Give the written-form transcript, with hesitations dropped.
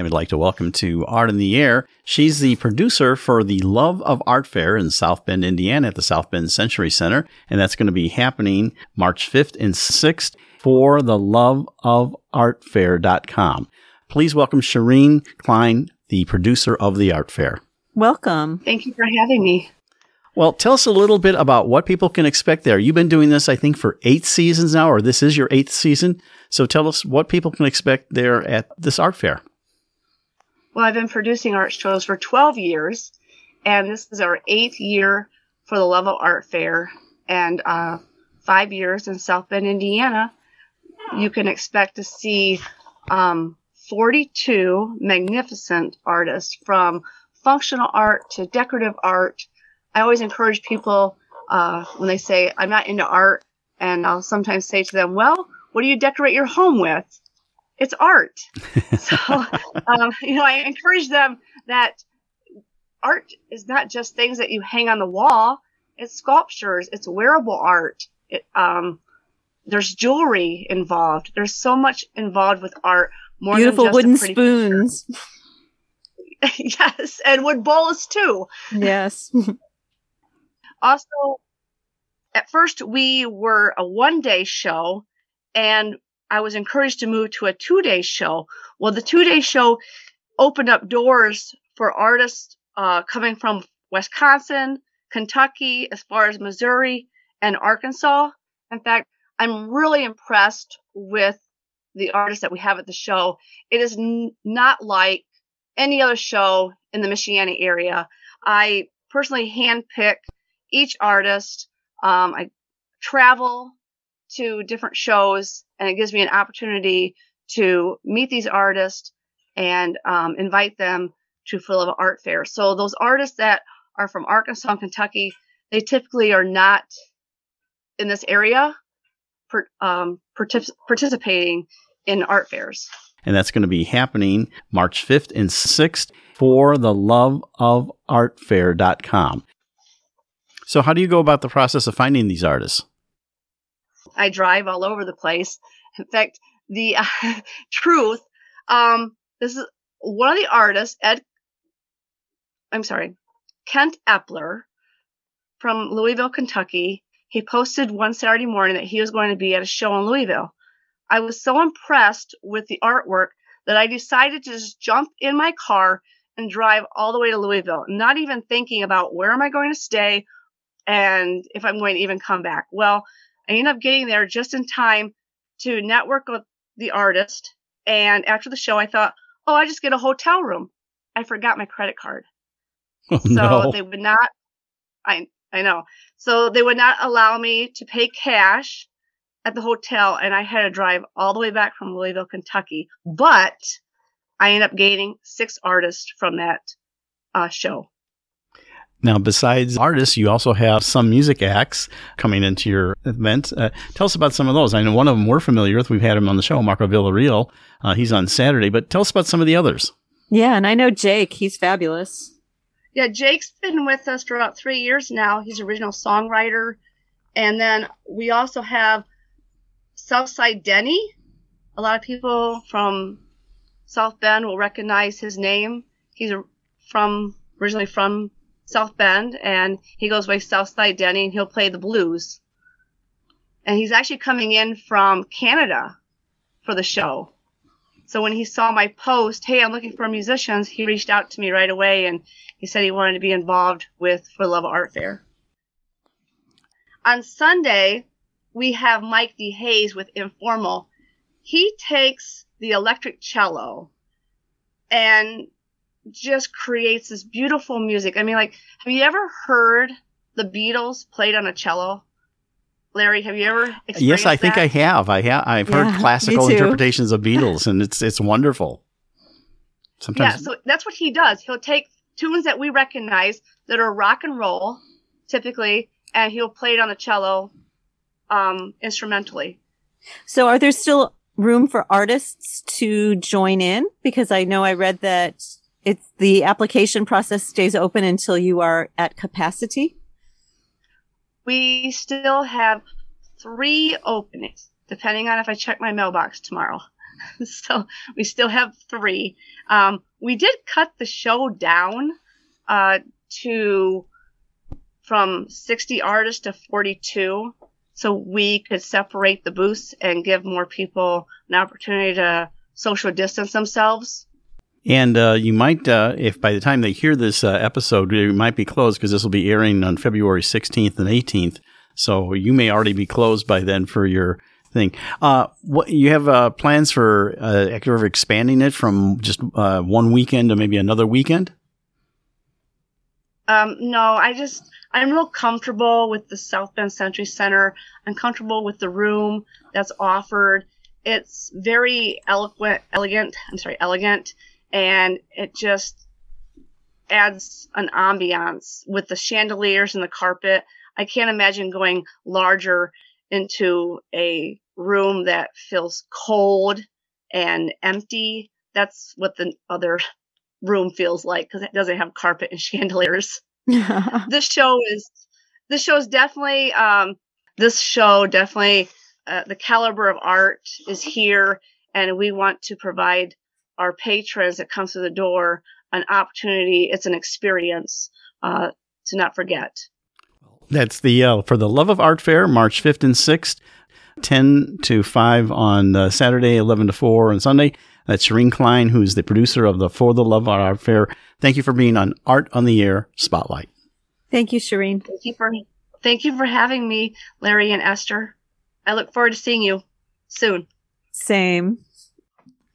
and we'd like to welcome to Art in the Air. She's the producer for the Love of Art Fair in South Bend, Indiana at the South Bend Century Center, and that's going to be happening March 5th and 6th for the loveofartfair.com. Please welcome Shireen Klein, the producer of the art fair. Welcome. Thank you for having me. Well, tell us a little bit about what people can expect there. You've been doing this, I think, for 8 seasons now, or this is your 8th season. So tell us what people can expect there at this art fair. Well, I've been producing art shows for 12 years, and this is our 8th year for the Love of Art Fair, and 5 years in South Bend, Indiana. You can expect to see 42 magnificent artists, from functional art to decorative art. I always encourage people when they say, I'm not into art, and I'll sometimes say to them, well, what do you decorate your home with? It's art. So, I encourage them that art is not just things that you hang on the wall. It's sculptures. It's wearable art. There's jewelry involved. There's so much involved with art. More beautiful than just wooden a pretty spoons. Yes, and wood bowls too. Yes. Also, at first we were a 1-day show, and I was encouraged to move to a 2-day show. Well, the 2-day show opened up doors for artists coming from Wisconsin, Kentucky, as far as Missouri and Arkansas. In fact, I'm really impressed with the artists that we have at the show. It is not like any other show in the Michiana area. I personally handpick each artist. I travel to different shows, and it gives me an opportunity to meet these artists and invite them to For the Love of Art Fair. So those artists that are from Arkansas and Kentucky, they typically are not in this area participating in art fairs. And that's going to be happening March 5th and 6th for the loveofartfair.com. So how do you go about the process of finding these artists? I drive all over the place. In fact, the truth, this is one of the artists, Kent Epler from Louisville, Kentucky. He posted one Saturday morning that he was going to be at a show in Louisville. I was so impressed with the artwork that I decided to just jump in my car and drive all the way to Louisville, not even thinking about where am I going to stay and if I'm going to even come back. Well, I ended up getting there just in time to network with the artist. And after the show, I thought, I just get a hotel room. I forgot my credit card. They would not, I know. So they would not allow me to pay cash at the hotel, and I had to drive all the way back from Louisville, Kentucky. But I ended up gaining 6 artists from that show. Now, besides artists, you also have some music acts coming into your event. Tell us about some of those. I know one of them we're familiar with. We've had him on the show, Marco Villarreal. He's on Saturday, but tell us about some of the others. Yeah, and I know Jake. He's fabulous. Yeah, Jake's been with us for about 3 years now. He's an original songwriter. And then we also have Southside Denny. A lot of people from South Bend will recognize his name. He's originally from South Bend, and he goes by Southside Denny, and he'll play the blues. And he's actually coming in from Canada for the show. So when he saw my post, hey, I'm looking for musicians, he reached out to me right away, and he said he wanted to be involved with For the Love of Art Fair. On Sunday, we have Mike D. Hayes with Informal. He takes the electric cello and just creates this beautiful music. I mean, have you ever heard the Beatles played on a cello? Larry, have you ever experienced Yes, I think that? I have. I've heard classical interpretations of Beatles, and it's wonderful. Sometimes, yeah, so that's what he does. He'll take tunes that we recognize that are rock and roll, typically, and he'll play it on the cello instrumentally. So are there still room for artists to join in? Because I know I read that the application process stays open until you are at capacity. We still have 3 openings, depending on if I check my mailbox tomorrow. So we still have 3. We did cut the show down from 60 artists to 42, so we could separate the booths and give more people an opportunity to social distance themselves. And you might, if by the time they hear this episode, it might be closed because this will be airing on February 16th and 18th. So you may already be closed by then for your thing. What you have plans for expanding it from just one weekend to maybe another weekend? No, I'm real comfortable with the South Bend Century Center. I'm comfortable with the room that's offered. It's very elegant, and it just adds an ambiance with the chandeliers and the carpet. I can't imagine going larger into a room that feels cold and empty. That's what the other room feels like because it doesn't have carpet and chandeliers. This show definitely the caliber of art is here, and we want to provide our patrons that come through the door an opportunity. It's an experience to not forget. That's the For the Love of Art Fair, March 5th and 6th, 10 to 5 on Saturday, 11 to 4 on Sunday. That's Shereen Klein, who's the producer of the For the Love of Art Fair. Thank you for being on Art on the Air Spotlight. Thank you, Shereen. Thank you for having me, Larry and Esther. I look forward to seeing you soon. Same.